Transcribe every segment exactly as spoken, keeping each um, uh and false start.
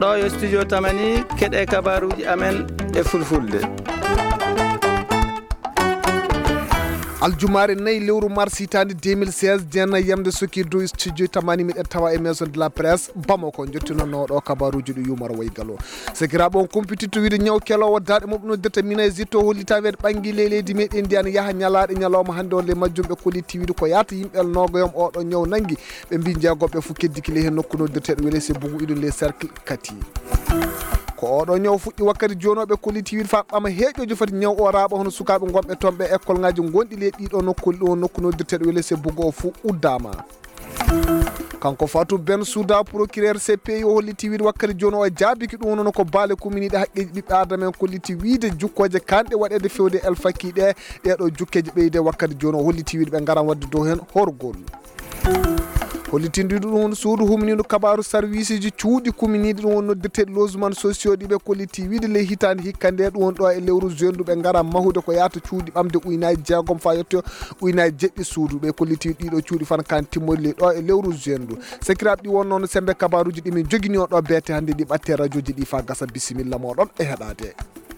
ɗo yo studio Tamani keɗe kabaruji amen e fulfulde. aljumare nayi lewru mars hitande deux mille seize jenna yamde soki dow studio Tamani miɗen tawa e maison de la presse Bamako jottinono ɗo kabaruji ɗo yumara waygalo sekiraɓe on compititto wiide ñaw kelowo daɗe moɓe noddata mina zitto hollita wede ɓangui leydi meɗen ndiyana yaaha ñalaɗe ñalawma hande on le majjum ɓe kolliti wiide ko yata yimɓel nogoyom oɗo ñaw nangui ɓe mbi jeegoɓe fo keddiki le hen nokku noddirteɗo weele se bugu iɗum les cercle kati ko oɗo ñaw fuɗɗi wakkati jonoɓe kolliti wiide fa ɓama heeƴoji fati ñaw o raaɓa hono sukaɓe gonɓe toon ɓe école ngaji gonɗi le ɗiɗo nokku ɗo nokku noddirteɗo weele se bugu o fo uddama kanko Fatou Ben Souda procureur C P I o holliti wiide wakkati joni o jaabiki ɗum noon ko baale commune ɗe haqqeji ɓiɓɓe adama en kolliti wiide jukkoje kanɗe waɗede fewde El Faki ɗe ɗeɗo jukkeje ɓeyde wakkati joni o holliti wiide ɓe garan wadde dow hen horgol hollitinde ɗum suudu humniɗo kabaru service ji cuuɗi commune ɗum won noddirteɗe logement sociaux ɗiɓe kolliti wiide ley hitande hikka nde ɗum won ɗo e lewru juin ɓe gara mahude ko yata cuuɗi ɓamde ujunnaje jeegom fa yetto ujunnaje jeɗɗi suudu ɓe kolliti ɗiɗo cuuɗi fan kan timmori ley ɗo e lewru juin ɗu sekiraɓe ɗi won noon sembe kabaruji ɗi min jogini o ɗo beete hande ɗi ɓatte radio ji ɗi fa gasa bisimilla moɗon e heɗade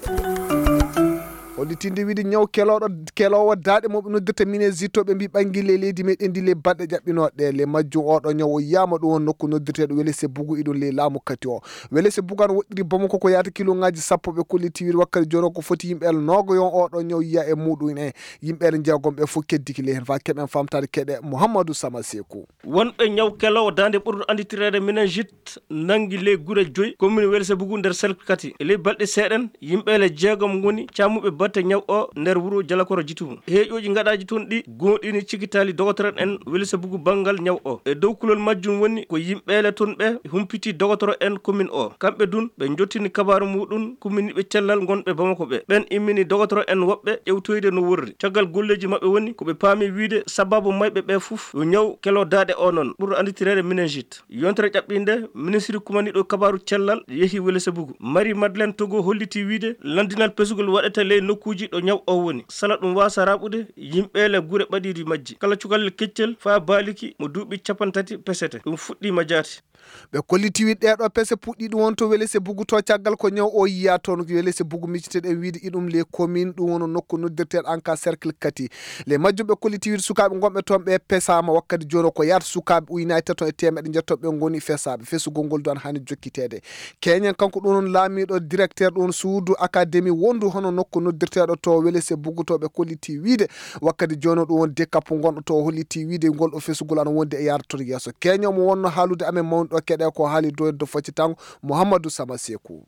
hollitinde wiide ñaw keloɗo kelowo daɗe moɓe noddirta mine zittoɓe mbi ɓangguille leydi meɗen ndi le baɗɗe ƴaɓɓinoɗe le majjum oɗo ñaw o yiyama ɗum won nokku noddirteɗo weele se bugu iɗum le laamu kati o weele se bugu an woɗɗiri Bamako ko yata kilo ngaji sappo ɓe kolliti wiide wakkati joni ko foti yimɓe el nogoyon oɗo ñaw yiya e muɗum e yimɓe el jeegomɓe fof keddiki le hen fa keɓen famtade keɗe Mouhamadou Sama Sekou wonɓe ñaw kelowo dande ɓurɗo anditirede méningite nangui le guure joyyi commune weele se bugu nder cercle kati e ley balɗe seeɗen yimɓe ele jeegom goni cammuɓe batte ñaw o nder wuuro Jalakoro Jitumu heeƴoji gaɗaji toon ɗi gonɗini cikitali dogotoro en weele se bugu banggal ñaw o e dow kulol majjum woni ko yimɓele toon ɓe humpiti dogotoro en commune o kamɓe dun ɓe jottini kabaru muɗum commune ɓe cellal gonɓe Bamako ɓe ɓen immini dogotoro en woɓɓe ƴewtoyde no worri caggal golleji mabɓe woni koɓe paami wiide sababu mayɓe ɓe foof yo ñaw kelo daade o noon ɓurɗo anditirede méningite yontere ƴaɓɓinde ministre kumaniɗo kabaru cellal yeehi weele se bugu Marie Madeleine Togo holliti wiide landinal pesugol waɗete ley nokkuji ɗo ñaw o woni sala ɗum wasa raɓude yimɓele guure ɓaɗiɗi majji kala cukalel keccel fa baliki mo duuɓi capan tati pesete ɗum fuɗɗima jaati ɓe kolliti wiide ɗeɗo pese puɗɗi ɗum won to weele se bugu to caggal ko ñaw o yiya toon weele se bugu micciteɗen wiide iɗum le commune ɗum wono nokku noddirteɗo en ka cercle kati le majjum ɓe kolliti wiide sukaɓe gonɓe toon ɓe pesama wakkati joni ko yata sukaɓe ujunnaje taton e temeɗe jettoɓe ngoni fesaɓe fesugol ngol do an hani jokkitede keñen kanko ɗum non laamiɗo directeur ɗum suudu académie wondu hono nokku noddirteɗo to weele se bugu to ɓe kolliti wiide wakkati joni ɗum won décapo gonɗo to holliti wiide ngol ɗo fesugol an wonde e yaratoto yesso keñomo wonno haalude amen mawniɗo keɗe ko haali do do foccitango Mouhamadou Sama Sekou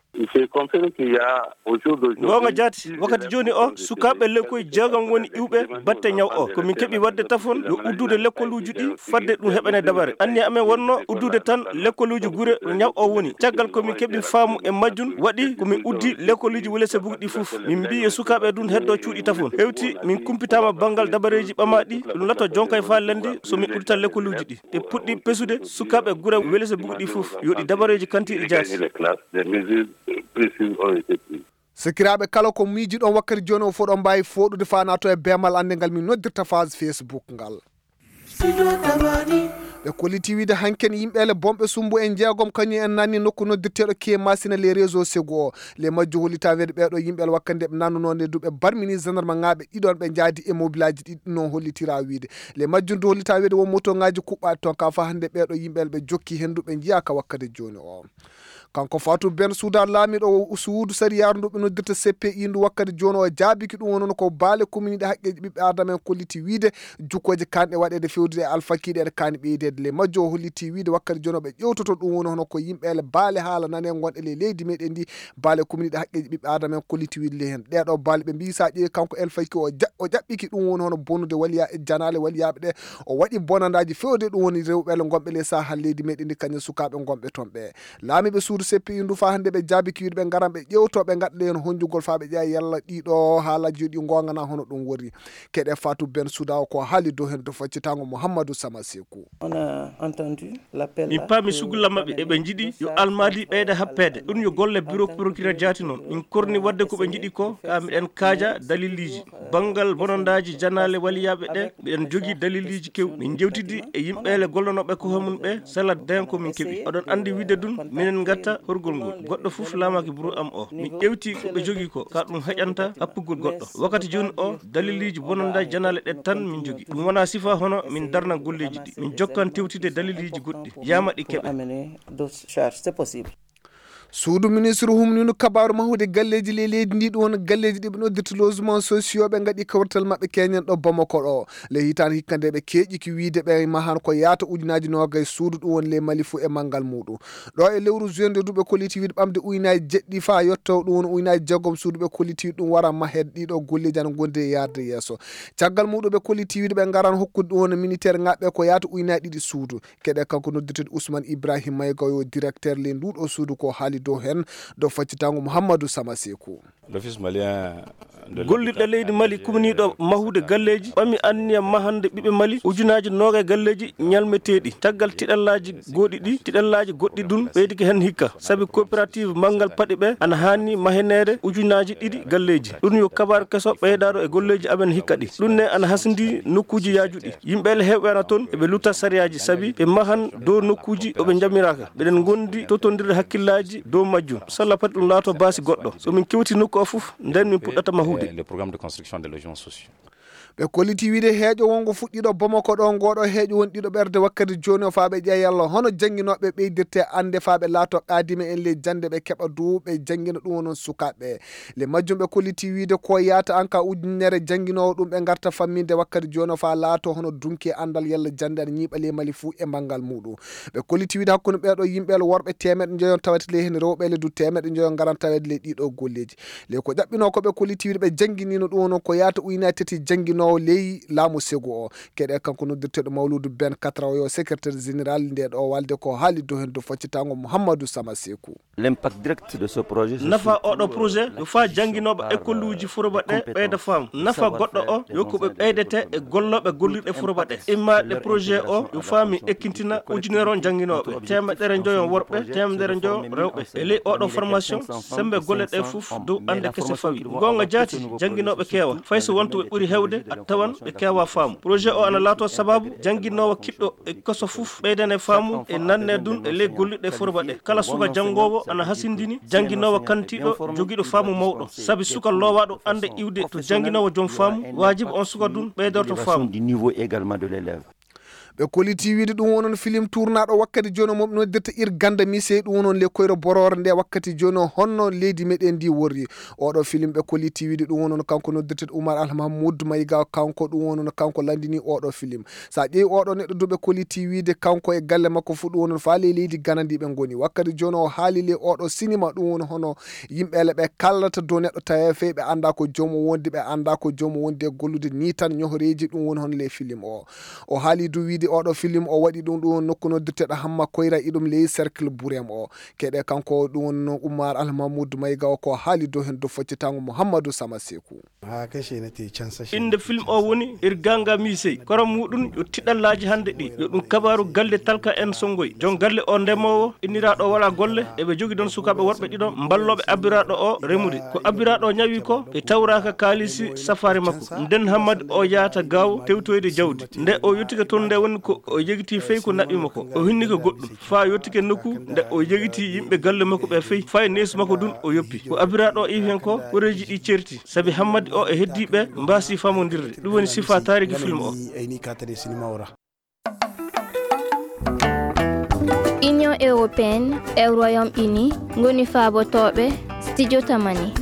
gonga jaati wakkati joni o sukaɓe lekkoye jeegom woni iwɓe batte ñaw o komin keeɓi wadde tafon yo uddude lekkoluji ɗi fadde ɗum heɓane dabare anni amen wonno uddude tan lekkoluji guure ñaw o woni caggal komin keeɓi faamu e majjum waɗi komin uddi lekkoluji weele se bugu ɗi foof min mbi e sukaɓe ɗum heddo cuuɗi tafon hewti min kumpitama banggal dabareji ɓamaɗi ɗum latto jonka e fa lendi somin udditan lekkoluji ɗi ɗe puɗɗi pesude sukaɓe guure weele se bugu ɗi foof yoɗi dabareji kantiɗi jaati sikiraɓe kala ko miiji ɗon wakkati joni o foɗon mbawi foɗude fanato e bemal ande ngal min noddirta phase Facebook ngal ɓe kolliti wiide hanken yimɓele bomɓe sumbu en jeegom kañum en nanni nokku noddirteɗo ke masina les réseaux sego o les majjo hollita wede ɓeɗo yimɓele wakkande ɓe nannunoɗe du ɓe barmini gendarme ngaɓe ɗiɗon ɓe jaadi e mobilaji ɗiɗi noon hollitira wiide les majjum du hollita wede won moto ngaji kuɓɓaɗi toon ka fa hande ɓeɗo yimɓele ɓe jokki hendu ɓe jiyaka wakkati joni o kanko Fatou Ben Souda laamiɗo suudu sariyaru ndu ɓe noddirta C P I ndu wakkati joni o jaabiki ɗum wonon ko baale commune ɗe haqqeji ɓiɓɓe adama en kolliti wiide jukkoje kanɗe waɗede fewdude e alfakiɗe ɗe kani ɓeydede le majjo o holliti wiide wakkati joni ɓe ƴewtoto ɗum woni hono ko yimɓele baale haala nane gonɗe le leydi meɗen ndi baale commune ɗe haqqeji ɓiɓɓe adama en kolliti wiide le hen ɗeɗo baale ɓe mbi sa ƴeewi kanko El Faki o o ƴaɓɓiki ɗum woni hono bonnude waliya e janale waliyaɓe ɗe o waɗi bonandaji fewde ɗum woni rewɓele gonɓe le sahal leydi meɗen ndi kañum sukaɓe gonɓe toon ɓe laamiɓe suudu C P I ndu fa hande ɓe jaabiki wiide ɓe garan ɓe ƴewto ɓe gaɗa hen honjugol fa ɓe ƴeewa yalla ɗiɗo haalaji ɗi gongana hono ɗum wori keɗe Fatou Ben Souda ko haali dow hen to faccitango Mouhamadou Sama Sekou min paami sugulla mabɓe eɓe jiiɗi yo almadi ɓeyda happede ɗum yo golle bureau procureur jaati noon min korni wadde koɓe jiiɗi ko ka miɗen kaaja daliliji banggal bonondaji janale waliyaɓe ɗe miɗen jogui daliliji kewɗi min jewtidi e yimɓele gollonoɓe ko homum ɓe salat den ko min keeɓi oɗon andi widde ɗum minen gatta ƴetta horgol ngol goɗɗo fof laamaki buru am o min ƴewti ko ɓe jogii ko ka ɗum haƴanta happugol goɗɗo wakkati joni o daliliji bononda janale ɗe tan min jogii ɗum wona sifa hono min darna golleji ɗi min jokkan tewtide daliliji goɗɗi yama ɗi keɓe suudu ministre humnino kabaru mahude galleji le leydi ndi ɗum won galleji ɗi ɓe noddirta logement sociaux ɓe gaɗi kawrital mabɓe keñen ɗo Bamako ɗo le hitande hikka nde ɓe keeƴi ki wiide ɓe mahan ko yaata ujunaji nogay suudu ɗum won le Mali fou e manggal muɗum ɗo e lewru juin de duɓe kolliti wiide ɓamde ujunaji jeɗɗi fa yetto ɗum won ujunaji jeegom suudu ɓe kolliti ɗum wara mahed ɗiɗo golleji ana gonde e yarde yesso caggal muɗum ɓe kolliti wiide ɓe garan hokkude ɗum won militaire ŋaɓɓe ko yaata ujunaji ɗiɗi suudu keɗe kanko noddirteɗo Ousmane Ibrahima Mayga yo directeur le nduɗo suudu ko haali dow hen do faccitango Mouhamadou Samasekou. L'office malien golliɗo leydi Mali kumniɗo mahude galleji ɓami anniya mahande ɓiɓe Mali ujunaji noga galleji ñalmeteɗi taggal tiɗallaji goɗi ɗi tiɗallaji goɗɗi dun ɓeydiki hen hikka saabi coopérative mangal paɗe ɓe ana hanni mahenede ujunaji ɗiɗi galleji ɗum yo kabaru keso ɓeydaɗo e golleji amen hikka ɗi ɗum ne ana hasindi nokkuji yajuɗi yimɓele hewɓena toon eɓe lutta sariyaji saabi ɓe mahan dow nokkuji oɓe jamiraka ɓeɗen gondi totondirde hakkillaji dow majjum salla pati ɗum laato basi goɗɗo somin kewti nokku o foof nden min puɗɗata mahude le programme de construction des logements sociaux. ɓe kolliti wiide heeƴo wongo fuɗɗiɗo Bamako ɗo ngoɗo heeƴo won ɗiɗo ɓerde wakkati joni o faaɓe ƴeeyallo hono janguinoɓe ɓeydirte ande faaɓe laato qadime en le jande ɓe keɓa duuɓe janguino ɗum wonon sukaɓe le majjum ɓe kolliti wiide ko yaata an ka ujunere janguinowo ɗum ɓe garta famminde wakkati joni o fa laato hono dunki andal yalla jande ana ñiiɓale Mali fou e mbangal muɗum ɓe kolliti wiide hakkude ɓeɗo yimɓele worɓe temeɗe jeeyon tawete le hen rewɓele du temeɗe jeeyon garan tawede le ɗiɗo golleji le ko ƴaɓɓino ko ɓe kolliti wiide ɓe janguinino ɗum wonon ko yaata ujunere tati janguinowo leyi laamu sego o keɗe kanko noddirteɗo Mawludou Ben Katraw yo secrétaire général nde ɗo walde ko haali dow hen do faccitango Mouhamadou Samasekou. L'impact direct de ce projet nafa oɗo projet yo fa janguinoɓe école uji Fouroba ɗe ɓeyda faam nafa goɗɗo o yoko ɓe ɓeydete e golloɓe gollirɗe Fouroba ɗe immaɗe projet o yo faami ekkintina ujunere on janguinoɓe temedere joyon worɓe temedere joyon rewɓe e ley oɗo formation sembe golle ɗe foof dow ande kese fawi gonga jaati janguinoɓe keewa fayso wonto ɓe ɓuuri hewde a tawan ɓe keewa faamu projet o ana laato sababu janguinowo kiɗɗo e koso fof ɓeydane faamu e nanne dun e ley gollirɗe Fouroba ɗe kala suka jangowo ana hasindini janguinowo kantiɗo joguiɗo faamu mawɗo saabi suka lowaɗo ande iwde to janguinowo joom faamu wajibi on suka dun ɓeydorto faamu du niveau également de l'élève. ɓe kolliti wiide ɗum wonon film tournaɗo wakkati joni moɓe noddirta Irganda Mise ɗum wonon le koyro borore nde wakkati joni honno leydi meɗen ndi worri oɗo film ɓe kolliti wiide ɗum wonon kanko noddirteɗo Oumar Almahamoudou Mayga kanko ɗum wonon kanko landini oɗo film sa ƴeewi oɗo neɗɗo duɓe kolliti wiide kanko e galle makko fu ɗum wonon faale leydi Gana ndi ɓe goni wakkati joni o haali le oɗo cinéma ɗum woni hono yimɓele ɓe kallata dow neɗɗo tawe fe ɓe anda ko jomum wondi ɓe anda ko jomum wondi e gollude ni tan ñohoreji ɗum woni hono le film o o haali du wiide oɗo film o waɗi ɗum ɗum nokku noddirteɗo Hamma Koyra iɗum ley cercle Bourem o keɗe kanko ɗum wonno Oumar Almahamoudou Mayga o ko haali dow hen do faccitango Mouhamadou Samasekou. inde film o woni Irganda Mise kono muɗum yo tiɗallaji hande ɗi yo ɗum kabaru galle Talka en Songoy jon galle o ndemowo inniraɗo wala golle eɓe jogui ɗon sukaɓe worɓe ɗiɗo balloɓe abbiraɗo o remude ko abbiraɗo o ñawi ko e tawraka kalisi safari makko nden Hammadi o yaata gaw tewtoyde jawdi nde o yettike toon nde woni ko o jegiti fey ko naɓima ko o hinni ko goɗɗum fa yettike nokku nde o jegiti yimɓe galle makko ɓe fey fa e neesu makko dun o yoppi ko abbiraɗo o iwi hen ko horeji ɗi certi saabi Hammadi o e heddiɓe mbasi famodirde ɗum woni sifa tariki film o. Union européenne e Royaume-Uni ngoni faabotoɓe studio tamani.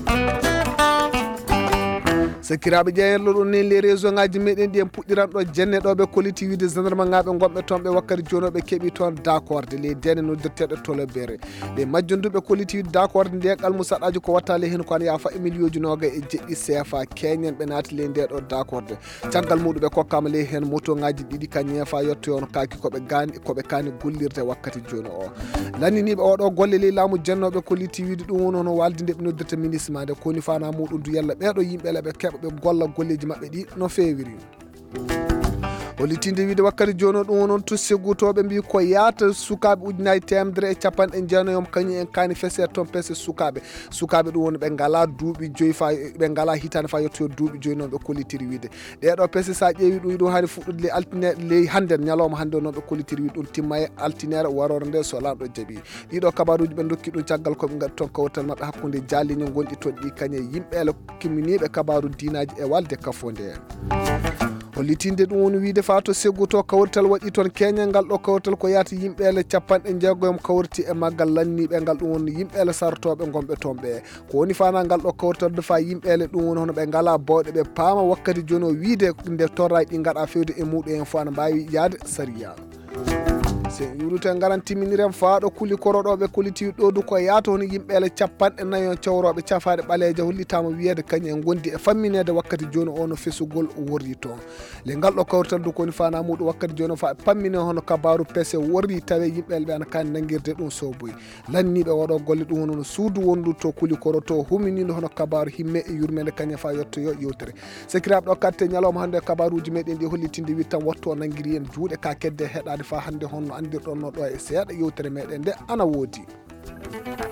sakiraɓe ƴeeyanlo ɗon ni les région ngaji meɗen ɗi en puɗɗiran ɗo jenne ɗo ɓe kolliti wiide gendarme ngaɓe gonɓe toon ɓe wakkati joni ɓe keeɓi toon d' accorde les dene noddirteɗo tolobere les majjonduɓe kolliti wiide d' accorde nde qalmu saɗaji ko wattale hen ko an yafa e million ji noga e jeɗɗi C F A keñen ɓe naati le nde ɗo d' accorde caggal muɗum ɓe kokkama le hen moto ngaji ɗiɗi ka ñeefa yetto on kaki koɓe gani koɓe kani gollirde wakkati joni o lanniniɓe oɗo golle le laamu jennoɓe kolliti wiide ɗum woni hono walde nde ɓe noddirta ministre ma nde koni fana muɗum du yalla ɓeɗo yimɓele ɓe keɓa ɓe golla golleji mabɓe ɗi no fewiri hollitinde wiide wakkati joni ɗum wonon to seggutoɓe mbi ko yaata sukaɓe ujunnaji temedere e capanɗe jeenayom kañum en kani fesere toon pese sukaɓe sukaɓe ɗum woni ɓe ngala duuɓi joyi fa ɓe ngala hitande fa yettoyo duuɓi joyi noon ɓe kollitiri wiide ɗeɗo pese sa ƴeewi ɗum ɗum hani fuɗɗude ley altine ley hande ñalawma hande noon ɓe kollitiri wiide ɗum timma e altinere warore nde so lamɗo jaaɓi ɗiɗo kabaruji ɓe dokki ɗum caggal koɓe gaɗi toon kawtal mabɓe hakkude jaliño gonɗi toon ɗi kañe yimɓele kimminiɓe kabaru dinaji e walde kafonde en hollitinde ɗum woni wiide fa to segguto kawrital waɗi toon keñal ngal ɗo kawrital ko yaata yimɓele capanɗe jeegoyom kawriti e maggal lanniɓe ngal ɗum woni yimɓele sartoɓe gonɓe toon ɓe ko woni fana ngal ɗo kawrital de fa yimɓele ɗum woni hono ɓe ngala bawɗe ɓe paama wakkati joni o wiide nde torraji ɗi gaɗa fewde e muɗum en fo ana mbawi yaade sariya se yurute garan timminiren faaɗo kuli koroɗoɓe kolitiwi ɗo du ko yaata hono yimɓele capanɗe nayon cawroɓe cafaɗe ɓaleeje hollitama wiyede kañum en gondi e famminede wakkati joni ono fesugol worri toon le ngal ɗo kawrital du koni fana muɗum wakkati joni o fa pammine hono kabaru pese worri tawe yimɓele ɓe ana kani nanguirde ɗum soboyi lanniɓe waɗo golle ɗum hono no suudu wondu to kuli koro to huminiɗo hono kabaru himme e yurmede kañum fa yettoyo yewtere sekiraɓe ɗo katte ñalawma hande kabaruji meɗen ɗi hollitinde wi tan wattu o nanguiri en juuɗe ka kedde heɗade fa hande honno andirɗon no ɗo e seeɗa yewtere meɗen nde ana woodi.